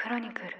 クロニクル。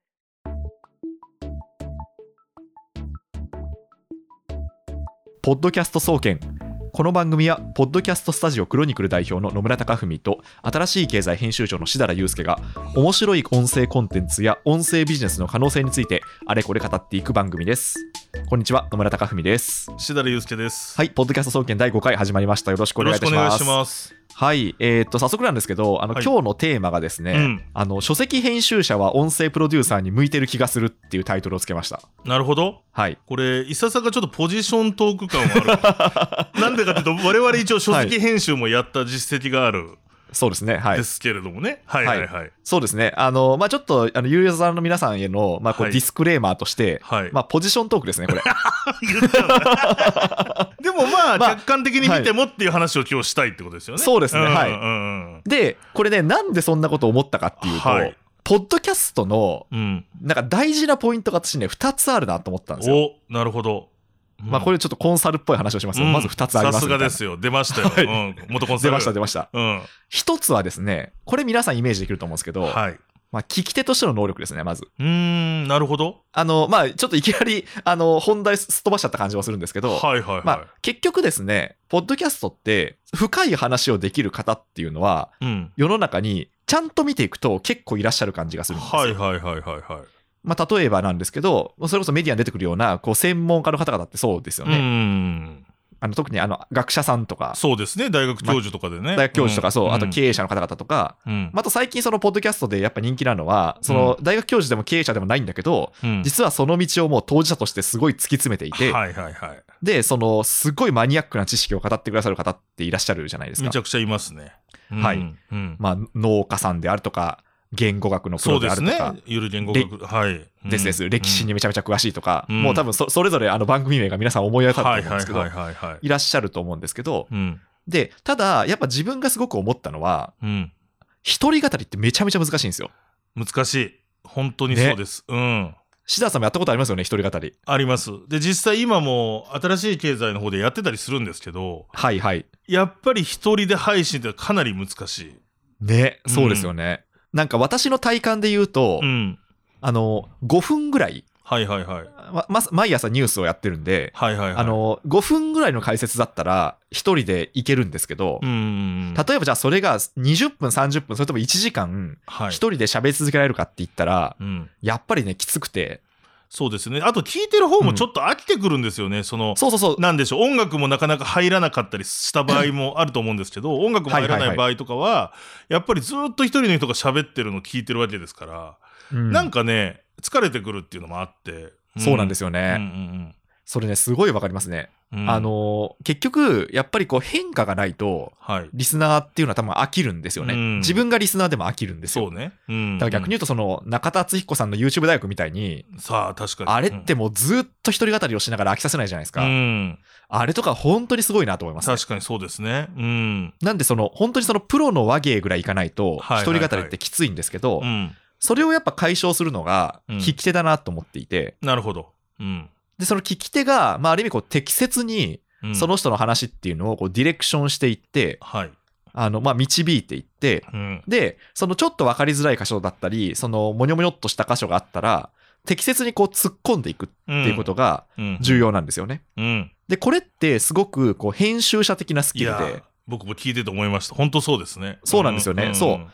ポッドキャスト総研。この番組はポッドキャストスタジオクロニクル代表の野村貴文と新しい経済編集長の志田祐介が面白い音声コンテンツや音声ビジネスの可能性についてあれこれ語っていく番組です。こんにちは、野村貴文です。 志田祐介です。 はい、ポッドキャスト総研第5回始まりました。よろしくお願いいたします。 よろしくお願いします。 はい、早速なんですけど、今日のテーマがですね、書籍編集者は音声プロデューサーに向いてる気がするっていうタイトルをつけました。 なるほど。 はい。 これいささかちょっとポジショントーク感はある。なんでかというと我々一応書籍編集もやった実績がある。 そうですね、はい、 ですけれどもね、はいはいはい、 そうですね、ちょっとユーザーの皆さんへの、ディスクレーマーとして、ポジショントークですね、これ。 言っちゃうでも客観的に見てもっていう話を今日したいってことですよね。 そうですね、はい。で、これね、なんでそんなことを思ったかっていうと、ポッドキャストの、なんか大事なポイントが私ね、2つあるなと思ったんですよ。 お、なるほど。 これちょっとコンサルっぽい話をしますが、まず2つあります。 さすがですよ。出ましたよ。元コンサル。 出ました。一つはですね、これ皆さんイメージできると思うんですけど、聞き手としての能力ですね、まず。 なるほど。 ちょっといきなり、本題すっ飛ばしちゃった感じもするんですけど、結局ですね、ポッドキャストって、深い話をできる方っていうのは、世の中にちゃんと見ていくと結構いらっしゃる感じがするんですよ。例えばなんですけど、それこそメディアに出てくるような専門家の方々ってそうですよね。特に学者さんとか。 そうですね、大学教授とかでね。 大学教授とか、そう、あと経営者の方々とか、あと最近そのポッドキャストでやっぱ人気なのは、その大学教授でも経営者でもないんだけど、実はその道をもう当事者としてすごい突き詰めていて、で、すごいマニアックな知識を語ってくださる方っていらっしゃるじゃないですか。 めちゃくちゃいますね。 はい。農家さんであるとか、言語学のプロであるとか、 そうですね、ゆる言語学、 です。歴史にめちゃめちゃ詳しいとか、もう多分それぞれ番組名が皆さん思い当たると思うんですけど、いらっしゃると思うんですけど、で、ただやっぱ自分がすごく思ったのは、一人語りってめちゃめちゃ難しいんですよ。 難しい。本当にそうです。 志田さんもやったことありますよね、一人語り。 あります。で、実際今も新しい経済の方でやってたりするんですけど、やっぱり一人で配信ってかなり難しい。 ね、そうですよね。なんか私の体感で言うと、5分ぐらい、毎朝ニュースをやってるんで、5分ぐらいの解説だったら一人でいけるんですけど、例えばじゃあそれが20分30分それとも1時間一人で喋り続けられるかって言ったら、やっぱりねきつくて。 そうですね。あと聞いてる方もちょっと飽きてくるんですよね。なんでしょう、音楽もなかなか入らなかったりした場合もあると思うんですけど、音楽も入らない場合とかは、やっぱりずっと一人の人が喋ってるのを聞いてるわけですから、なんかね、疲れてくるっていうのもあって。 そうなんですよね。それね、すごいわかりますね。結局、やっぱり変化がないと、リスナーっていうのは多分飽きるんですよね。自分がリスナーでも飽きるんですよ。 そうね。 だから逆に言うと、中田敦彦さんの YouTube 大学みたいに、 確かに。 あれってもうずっと一人語りをしながら飽きさせないじゃないですか。あれとか本当にすごいなと思いますね。 確かにそうですね。 なんで本当にプロの話芸ぐらいいかないと、一人語りってきついんですけど、それをやっぱ解消するのが、聞き手だなと思っていて。 なるほど。 で、その聞き手が、ある意味適切に、その人の話っていうのをディレクションしていって、導いていって、で、ちょっと分かりづらい箇所だったり、もにょもにょっとした箇所があったら、適切に突っ込んでいくっていうことが重要なんですよね。で、これってすごく編集者的なスキルで。 僕も聞いてて思いました。本当そうですね。 そうなんですよね。そう。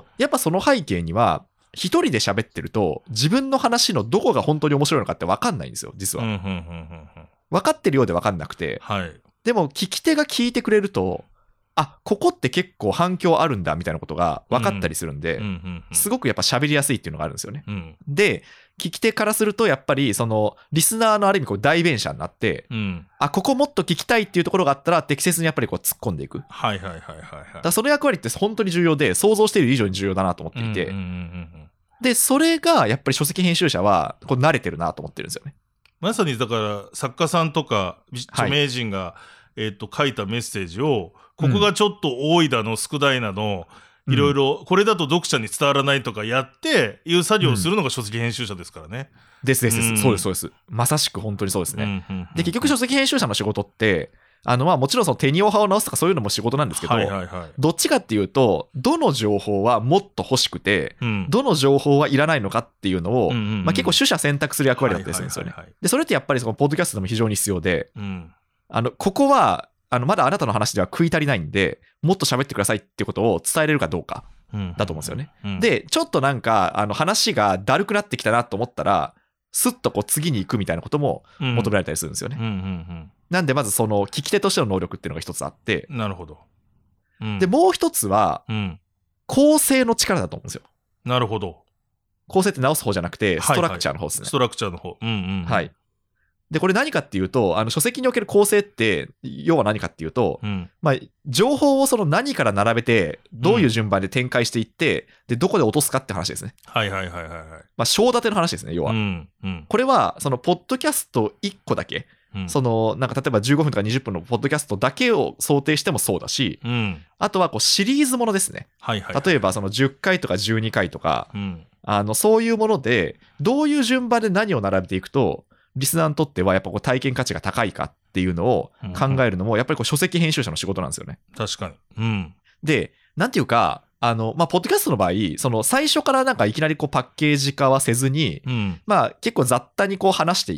やっぱその背景には、一人で喋ってると、自分の話のどこが本当に面白いのかって分かんないんですよ、実は。分かってるようで分かんなくて。でも、聞き手が聞いてくれると、ここって結構反響あるんだ、みたいなことが分かったりするんで、すごくやっぱ喋りやすいっていうのがあるんですよね。で、聞き手からすると、やっぱり、リスナーのある意味代弁者になって、ここもっと聞きたいっていうところがあったら、適切にやっぱり突っ込んでいく。だその役割って本当に重要で、想像している以上に重要だなと思っていて、で、それがやっぱり書籍編集者は慣れてるなと思ってるんですよね。 まさにだから作家さんとか著名人が、書いたメッセージを、ここがちょっと多いだの少ないなの、いろいろこれだと読者に伝わらないとかやっていう作業をするのが書籍編集者ですからね。 そうです。まさしく本当にそうですね。で、結局書籍編集者の仕事って、 もちろんそのテニオ派を直すとかそういうのも仕事なんですけど、どっちかっていうと、どの情報はもっと欲しくて、どの情報はいらないのかっていうのを、結構取捨選択する役割だったりするんですよね。で、それってやっぱりそのポッドキャストでも非常に必要で、ここは、まだあなたの話では食い足りないんで、もっと喋ってくださいってことを伝えれるかどうかだと思うんですよね。で、ちょっとなんか、話がだるくなってきたなと思ったら、スッとこう次に行くみたいなことも求められたりするんですよね。なんでまずその聞き手としての能力っていうのが一つあって、 なるほど。 でもう一つは構成の力だと思うんですよ。 なるほど。 構成って直す方じゃなくてストラクチャーの方ですね。 ストラクチャーの方。 はい。でこれ何かっていうと、書籍における構成って要は何かっていうと、情報をその何から並べてどういう順番で展開していって、でどこで落とすかって話ですね。章立ての話ですね、要は。これはそのポッドキャスト1個だけ、そのなんか例えば15分とか20分のポッドキャストだけを想定してもそうだし、あとはこうシリーズものですね。例えばその10回とか12回とか、そういうものでどういう順番で何を並べていくとリスナーにとってはやっぱこう体験価値が高いかっていうのを考えるのもやっぱりこう書籍編集者の仕事なんですよね。 確かに。 で、なんていうか、ポッドキャストの場合、その最初からなんかいきなりこうパッケージ化はせずに、結構雑多にこう話していって、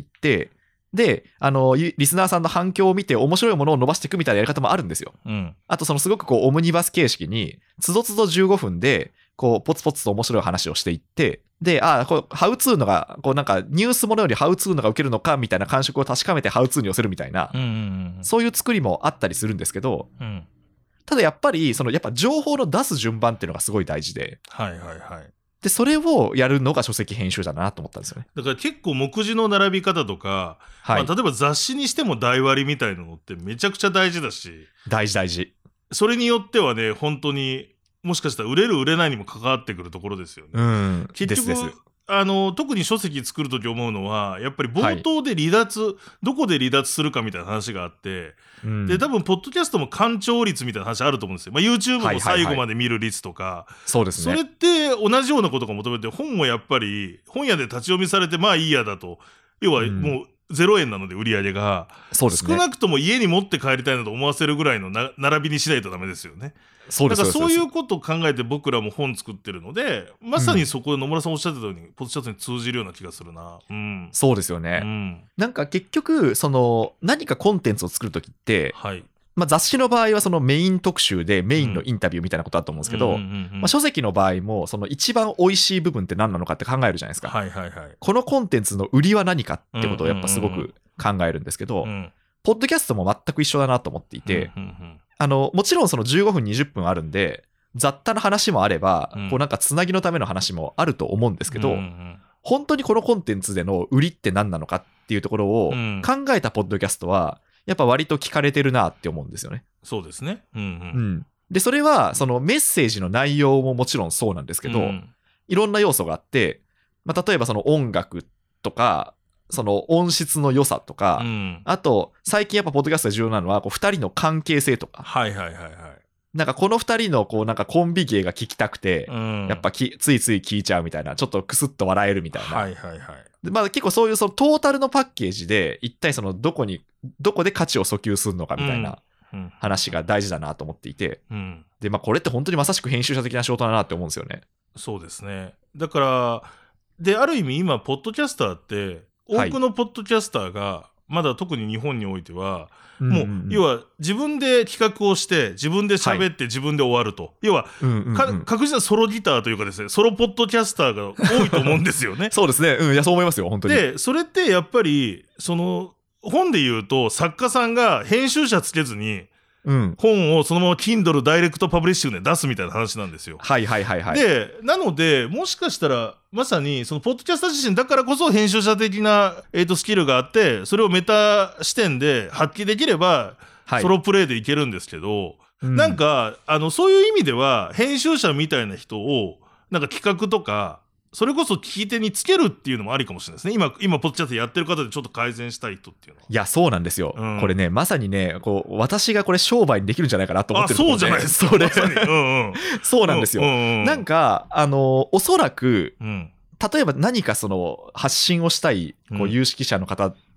で、リスナーさんの反響を見て面白いものを伸ばしていくみたいなやり方もあるんですよ。あとそのすごくこうオムニバス形式に、つどつど15分で、こうポツポツと面白い話をしていって、で、こうハウツーのが、こうなんかニュースものよりハウツーのが受けるのかみたいな感触を確かめてハウツーに寄せるみたいな、そういう作りもあったりするんですけど、ただやっぱり、やっぱ情報の出す順番っていうのがすごい大事で、で、それをやるのが書籍編集者だなと思ったんですよね。 だから結構目次の並び方とか、例えば雑誌にしても台割りみたいなのってめちゃくちゃ大事だし、 大事。 それによってはね、本当に、もしかしたら売れる売れないにも関わってくるところですよね。結局特に書籍作るとき思うのはやっぱり冒頭で離脱、どこで離脱するかみたいな話があって、で多分ポッドキャストも鑑聴率みたいな話あると思うんですよ。YouTube も最後まで見る率とか、 そうですね。 それって同じようなことが求めて、本もやっぱり本屋で立ち読みされてまあいいやだと、要はもう0円なので売り上げが、少なくとも家に持って帰りたいなと思わせるぐらいの並びにしないとダメですよね。だからそういうことを考えて僕らも本作ってるので、まさにそこで野村さんおっしゃってたようにポッドキャストに通じるような気がするな。 そうですよね。なんか結局何かコンテンツを作るときって、雑誌の場合はそのメイン特集でメインのインタビューみたいなことだと思うんですけど、書籍の場合もその一番美味しい部分って何なのかって考えるじゃないですか。このコンテンツの売りは何かってことをやっぱすごく考えるんですけど、ポッドキャストも全く一緒だなと思っていて、もちろんその15分20分あるんで雑多な話もあれば、こうなんかつなぎのための話もあると思うんですけど、本当にこのコンテンツでの売りって何なのかっていうところを考えたポッドキャストはやっぱ割と聞かれてるなって思うんですよね。 そうですね。 でそれはそのメッセージの内容ももちろんそうなんですけど、いろんな要素があって、例えばその音楽とかその音質の良さとか、あと最近やっぱポッドキャストで重要なのはこう2人の関係性とか、なんかこの2人のこうなんかコンビ芸が聞きたくて、やっぱついつい聞いちゃうみたいな、ちょっとクスッと笑えるみたいな、で結構そういうそのトータルのパッケージで一体そのどこで価値を訴求するのかみたいな話が大事だなと思っていて、でこれって本当にまさしく編集者的な仕事だなって思うんですよね。 そうですね。だからである意味今ポッドキャスターって多くのポッドキャスターがまだ特に日本においてはもう要は自分で企画をして自分で喋って自分で終わると、要は確実なソロギターというかですね、ソロポッドキャスターが多いと思うんですよね。 そうですね。いやそう思いますよ本当に。 でそれってやっぱりその本で言うと作家さんが編集者つけずに本をそのまま Kindle ダイレクトパブリッシングで出すみたいな話なんですよ。でなのでもしかしたらまさにそのポッドキャスター自身だからこそ編集者的な、スキルがあって、それをメタ視点で発揮できれば、ソロプレイでいけるんですけど、なんかそういう意味では編集者みたいな人をなんか企画とかそれこそ聞き手につけるっていうのもありかもしれないですね。今ポッドキャストやってる方でちょっと改善したい人っていうのは。 いやそうなんですよ、これねまさにねこう私がこれ商売にできるんじゃないかなと思ってるところで。 そうじゃないですか。それ、 そうなんですよ、なんかおそらく、例えば何かその発信をしたいこう有識者の方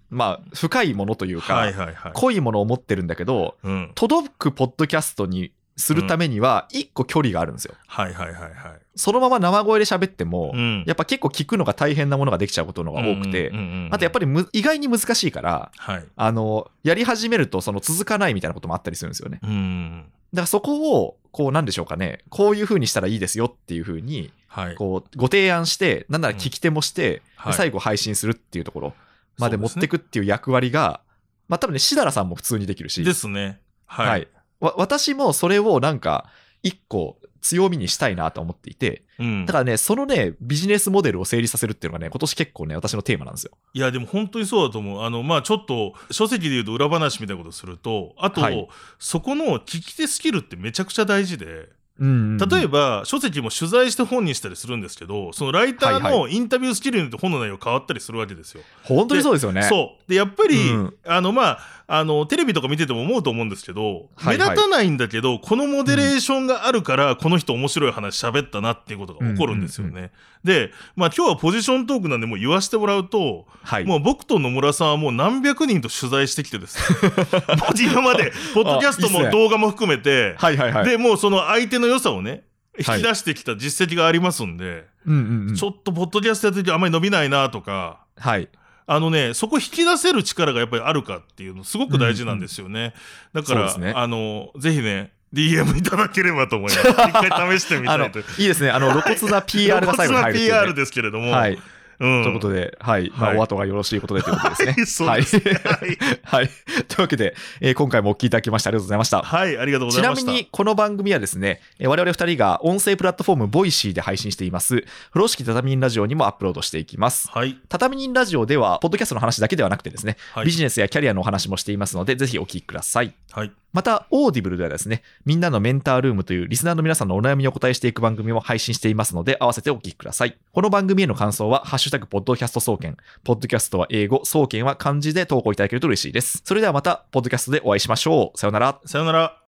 まあ、深いものというか、 はいはいはい、 濃いものを持ってるんだけど、うん、届くポッドキャストにするためには一個距離があるんですよ。 はいはいはいはい。 そのまま生声で喋っても、やっぱ結構聞くのが大変なものができちゃうことのが多くて、あとやっぱり意外に難しいから、はい、やり始めるとその続かないみたいなこともあったりするんですよね。だからそこをこうなんでしょうかね、こういう風にしたらいいですよっていう風にこうご提案して、なんなら聞き手もして、最後配信するっていうところまで持ってくっていう役割が、まあ多分ね、しだらさんも普通にできるし。 ですね。はい。はい、 私もそれをなんか一個強みにしたいなと思っていて、だからね、そのね、ビジネスモデルを成立させるっていうのがね、今年結構ね、私のテーマなんですよ。 いや、でも本当にそうだと思う。まあちょっと、書籍で言うと裏話みたいなことすると、あと、はい、そこの聞き手スキルってめちゃくちゃ大事で、例えば書籍も取材して本にしたりするんですけど、そのライターのインタビュースキルによって本の内容変わったりするわけですよ。 本当にそうですよね。 そうでやっぱり、まあテレビとか見てても思うと思うんですけど、目立たないんだけどこのモデレーションがあるから、この人面白い話喋ったなっていうことが起こるんですよね。で、まあ今日はポジショントークなんでもう言わせてもらうと、もう僕と野村さんはもう何百人と取材してきてですね今までポッドキャストも動画も含めて、でもうその相手の良さをね引き出してきた実績がありますんで、ちょっとポッドキャストやっててあんまり伸びないなとか、そこ引き出せる力がやっぱりあるかっていうのすごく大事なんですよね。だから、ぜひねDM いただければと思います。一回試してみたいと。 いいですね。露骨な PR が最後に入るっていう、ね。 露骨な PR ですけれども。はい。 ということで、はい。まあ、お後がよろしいことでということですね。 はい。 はい。というわけで、今回もお聞きいただきましてありがとうございました。 はい、ありがとうございました。 ちなみに、この番組はですね、我々二人が音声プラットフォームボイシーで配信しています、風呂敷畳人ラジオにもアップロードしていきます。はい。畳人ラジオでは、ポッドキャストの話だけではなくてですね、ビジネスやキャリアのお話もしていますので、ぜひお聞きください。はい。また、オーディブルではですね、みんなのメンタールームというリスナーの皆さんのお悩みにお答えしていく番組も配信していますので、合わせてお聞きください。この番組への感想は、ハッシュタグポッドキャスト総研、ポッドキャストは英語、総研は漢字で投稿いただけると嬉しいです。それではまた、ポッドキャストでお会いしましょう。さよなら。 さよなら。